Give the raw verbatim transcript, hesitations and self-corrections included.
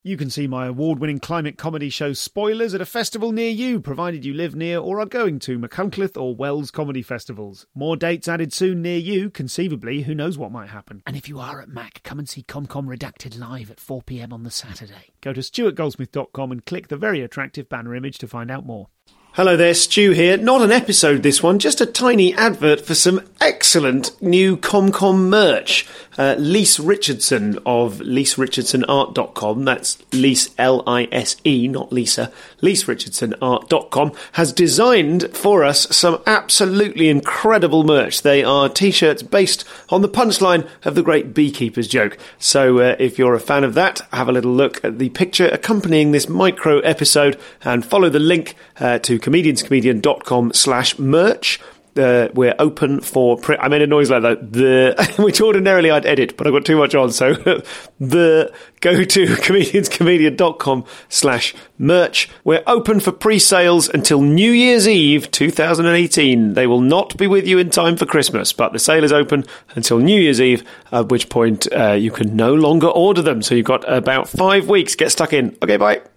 You can see my award-winning climate comedy show Spoilers at a festival near you, provided you live near or are going to Machynlleth or Wells comedy festivals. More dates added soon near you, conceivably, who knows what might happen. And if you are at Mac, come and see ComCom Redacted live at four p m on the Saturday. Go to stuart goldsmith dot com and click the very attractive banner image to find out more. Hello there, Stu here. Not an episode this one, just a tiny advert for some excellent new ComCom merch. Uh, Lise Richardson of lise richardson art dot com, that's Lise, L I S E, not Lisa, lise richardson art dot com, has designed for us some absolutely incredible merch. They are t-shirts based on the punchline of the great Beekeeper's joke. So uh, if you're a fan of that, have a little look at the picture accompanying this micro episode and follow the link uh, to comedianscomedian dot com slash merch. Uh, we're open for print. I made a noise like that, the, which ordinarily I'd edit, but I've got too much on. So the go to comedianscomedian dot com slash merch. We're open for pre-sales until New Year's Eve two thousand eighteen. They will not be with you in time for Christmas, but the sale is open until New Year's Eve, at which point uh, you can no longer order them. So you've got about five weeks. Get stuck in. Okay, bye.